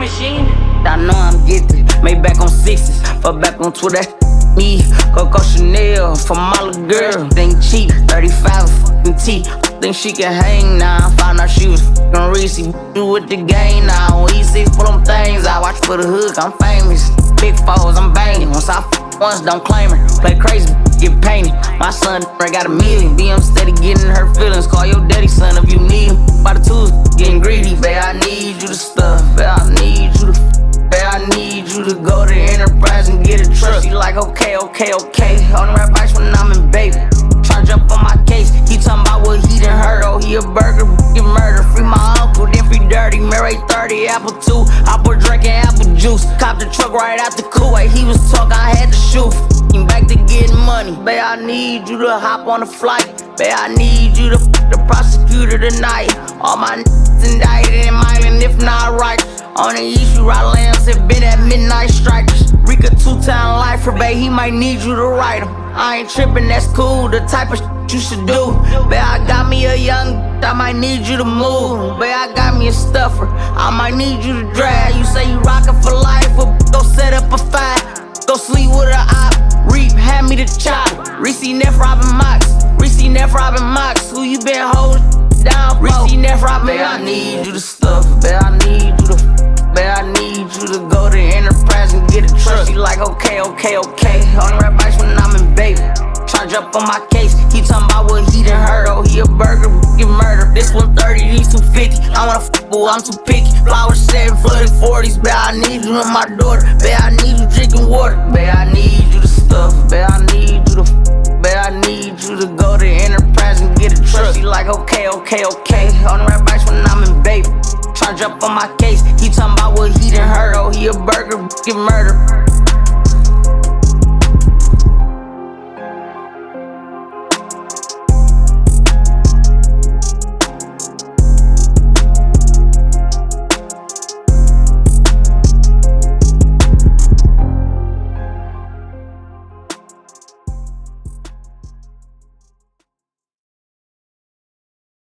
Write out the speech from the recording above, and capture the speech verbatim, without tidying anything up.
machine. I know I'm gifted, made back on sixes, fuck back on Twitter. Me, Coco Chanel for my little girl. Think cheap, thirty-five fucking T. Think she can hang now. Found out she was fucking Reese. Do with the game now. E six pull them things. I watch for the hook, I'm famous. Big foes, I'm banging. Once I f once, don't claim her. Play crazy, get painted. My son I got a million. B M steady getting her feelings. Call your daddy son if you need him. By the tools, getting greedy. Babe, I need you to stuff. Babe, I need you to. I need you to go to Enterprise and get a truck. She like, okay, okay, okay. On the rap bikes when I'm in baby. Tryna jump on my case. He talking about what he done heard. Oh, he a burger, get murder. Free my uncle, then free dirty. Mary thirty, apple two. I put drinking apple juice. Cop the truck right out the Kuwait. He was talking, I had to shoot. Came back to getting money. Babe, I need you to hop on a flight. Babe, I need you to f the prosecutor tonight. All my n***s indicted in Milan, if not right. On the east, you ride lambs, it been at midnight strikers. Rika two-time lifer, babe, he might need you to write him. I ain't trippin', that's cool, the type of shit you should do. Babe, I got me a young, I might need you to move. Babe, I got me a stuffer, I might need you to drag. You say you rockin' for life, but go set up a fight. Go sleep with a op, Reap, hand me the chop. Reese Neff robbing Mox, Reese Neff robbing Mox. Who you been holding down for? Reese Neff robbing. Babe, I need you to stuff, babe, I need you to. Babe, I need you to go to Enterprise and get a truck. She like, okay, okay, okay. On the rap bikes when I'm in baby. Tryna jump on my case. He talking about what he done heard. Oh, he a burger, get murder. This one thirty, these two fifty. I wanna f, boy, I'm too picky. Flowers seven, flooded forties. Babe, I need you and my daughter. Babe, I need you drinking water. Babe, I need you to stuff. Babe, I need you to. Babe, I need you to go to Enterprise and get a truck. She like, okay, okay, okay. On the rap bikes when I'm in baby. Tryna jump on my case. He talking about what he done heard. Oh, he a burger, get murder.